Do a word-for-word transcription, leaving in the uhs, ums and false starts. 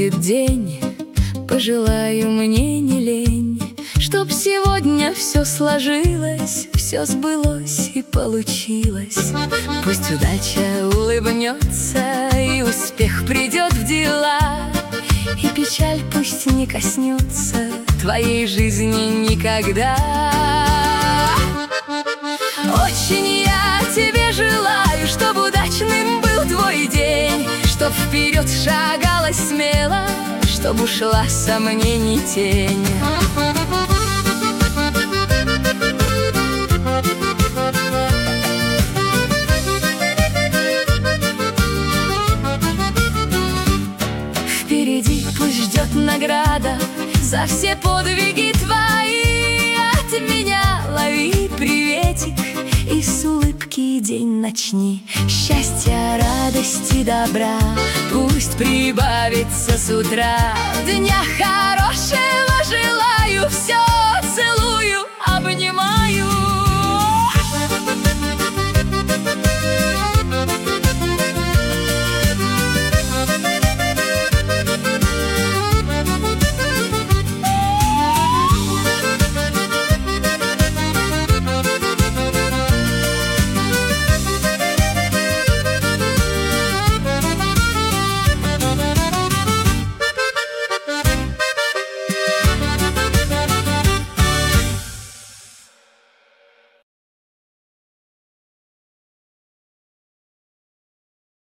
будет день, пожелаю мне не лень, чтоб сегодня все сложилось, все сбылось и получилось. Пусть удача улыбнется и успех придет в дела, и печаль пусть не коснется твоей жизни никогда. Очень я тебе желаю, чтоб удачным был твой день, чтоб вперед шагала смело, чтоб ушла сомнений тень. Впереди пусть ждет награда за все подвиги твои. От меня лови приветик и с улыбки день начни. Счастья, радости, добра пусть прибавится с утра. Дня хорошего